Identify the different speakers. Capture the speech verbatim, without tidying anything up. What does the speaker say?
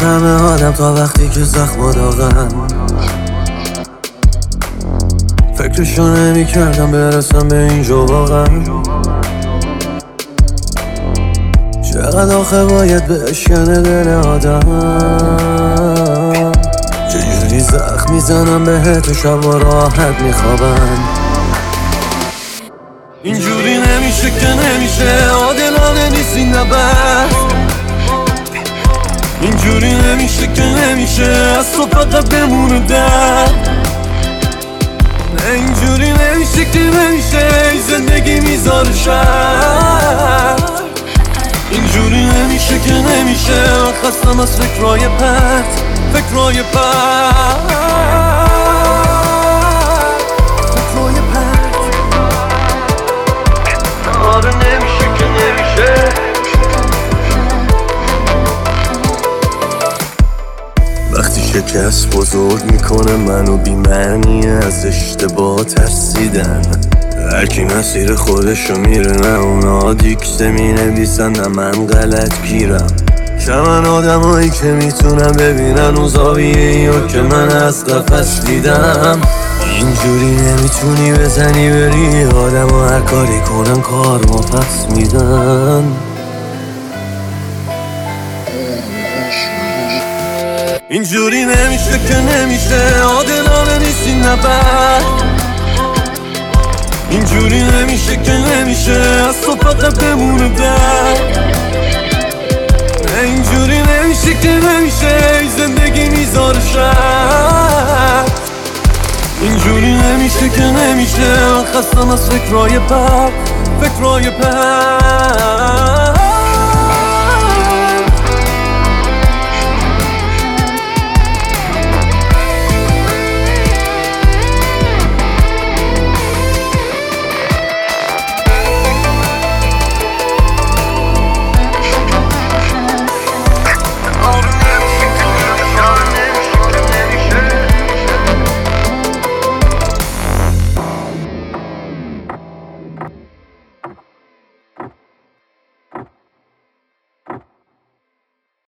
Speaker 1: نمیفهمه آدم تا وقتی که زخم داغن. فکرشو نمی کردم برسم به اینجا واقعا. چقدر آخه باید بشکنه دل آدم. چجوری زخم میزنم بهت و شب و راحت میخوابن. اینجوری نمیشه که نمیشه، عادلانه نیست این نبرد. اینجوری نمیشه که نمیشه، از تو فقط بمونه درد. نه اینجوری نمیشه که نمیشه، زندگی میذاره شر. اینجوری نمیشه که نمیشه، خستم از فکرهای پرت، فکرهای پرت، فکرهای پرت. آره نمیشه که نمیشه. وقتی شکست بزرگ میکنه منو بی‌معنی از اشتباه ترسیدن. هرکی مسیر خودشو میره، نه اونا دیکته مینویسن نه من غلط گیرم. کمن آدمایی که میتونن ببینن اون زاویه‌ایو که من از قفس دیدم. اینجوری نمیتونی بزنی بری آدم و هر کاری کنن کار ما پس میدن. اینجوری نمیشه که نمیشه، عادلانه نیست این نبرد. اینجوری نمیشه که نمیشه، از تو فقط بمونه درد. نه اینجوری نمیشه که نمیشه، زندگی میذاره شر. اینجوری نمیشه که نمیشه، خستم از فکرهای بد، فکرهای بد.